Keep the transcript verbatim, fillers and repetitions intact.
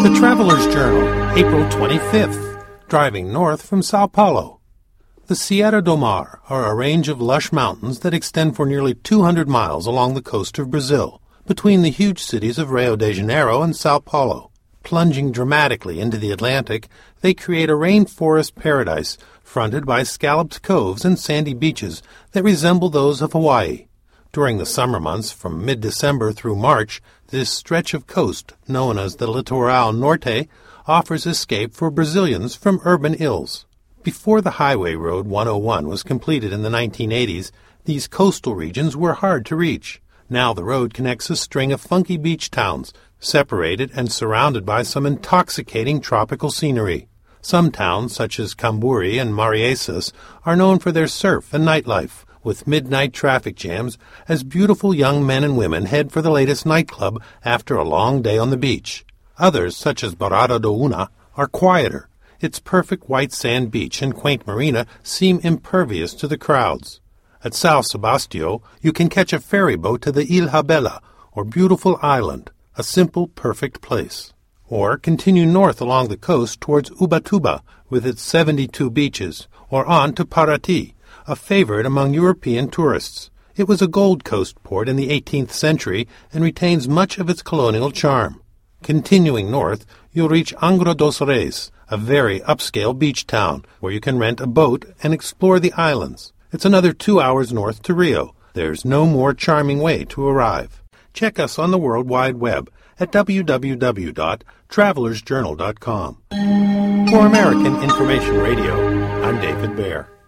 The Traveler's Journal, April twenty-fifth, driving north from Sao Paulo. The Sierra do Mar are a range of lush mountains that extend for nearly two hundred miles along the coast of Brazil, between the huge cities of Rio de Janeiro and Sao Paulo. Plunging dramatically into the Atlantic, they create a rainforest paradise fronted by scalloped coves and sandy beaches that resemble those of Hawaii. During the summer months, from mid-December through March, this stretch of coast, known as the Litoral Norte, offers escape for Brazilians from urban ills. Before the Highway Road one oh one was completed in the nineteen eighties, these coastal regions were hard to reach. Now the road connects a string of funky beach towns, separated and surrounded by some intoxicating tropical scenery. Some towns, such as Camburi and Mariesas, are known for their surf and nightlife, with midnight traffic jams as beautiful young men and women head for the latest nightclub after a long day on the beach. Others, such as Barra do Una, are quieter. Its perfect white sand beach and quaint marina seem impervious to the crowds. At São Sebastião, you can catch a ferry boat to the Ilha Bela, or Beautiful Island, a simple, perfect place. Or continue north along the coast towards Ubatuba, with its seventy-two beaches, or on to Paraty, a favorite among European tourists. It was a Gold Coast port in the eighteenth century and retains much of its colonial charm. Continuing north, you'll reach Angra dos Reis, a very upscale beach town, where you can rent a boat and explore the islands. It's another two hours north to Rio. There's no more charming way to arrive. Check us on the World Wide Web at w w w dot travelers journal dot com. For American Information Radio, I'm David Baer.